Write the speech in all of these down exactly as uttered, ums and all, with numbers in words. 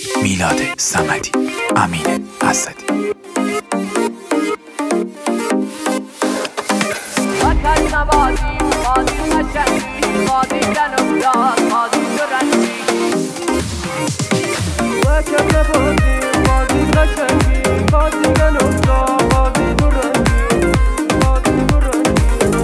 میلاد صمدی، امین اسدی. آتش نوازی، بازی قشنگی، بازی جنوبدار، بازی ترنگی. وکم نبازی، بازی قشنگی، بازی جنوبدار، بازی ترنگی، بازی ترنگی.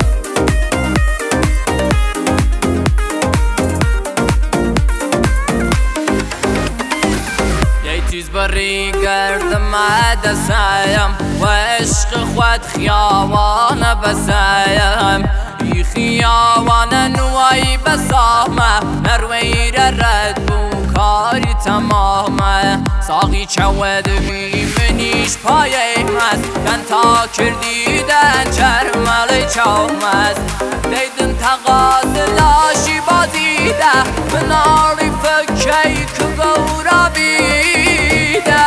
یه چیز بری گردم دستایم و عشق خود خیابان بسایم. ای خیابان نوایی بسامه نروی رد بو کاری تمامه. ساقی چود بی منیش پایه مست کن تا کردیدن چرمل چومست. دیدن تقاض لاشی بازیده مناری فکی که گورا بیده.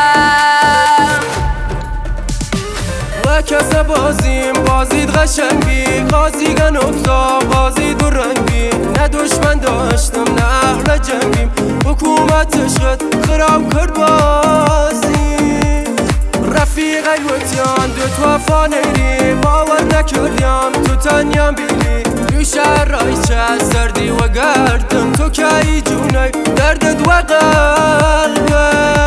و کس بازیم بازید قشنگی، قاضی گنوبزا بازی دو رنگی. نه دشمن داشتم نه اهل جنگیم، حکومت عشقت خراب کرد بازی. رفیق الوتیان دو تو وفا نیری، باور نکردیم تو تنیم بیلی. دو شهر رای چه سردی و گردم تو که ای جونی دردت و قلبم.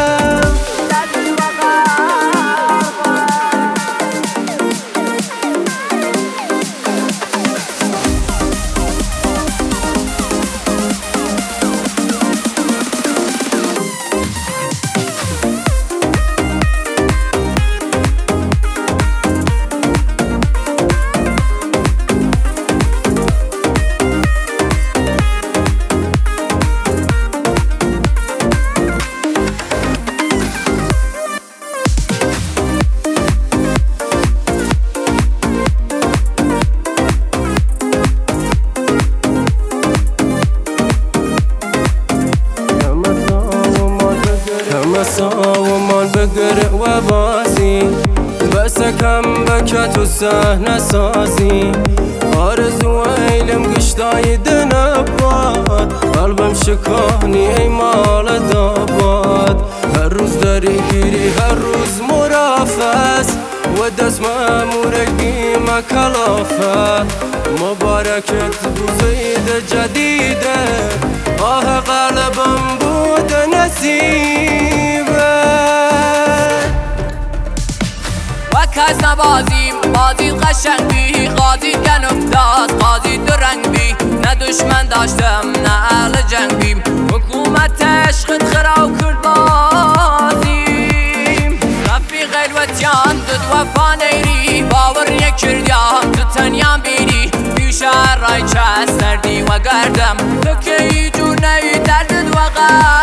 و مال بگره و بازی بس کم بکت و سحنه سازی. آرزو ایلم گشتای دنباد قلبم شکانی ای مال داباد. هر روز داری گیری هر روز مرافست و دست مامورک بیمه کلافه. مبارکت بوزید جدیده آه قلبم بود نصیبه. و کس نبازیم بازی قشنگی، قاضی گنوبدار بازی دو رنگی. نه دشمن داشتم نه اهل جنگیم، حکومت عشقت خراب کرد بازیم. رفیق الوتیان دو وفا نیری، باور نکردیم تو تنیم بیری. بی شهر رای چه سردی و گردم تو که ای جونی دردت و غم.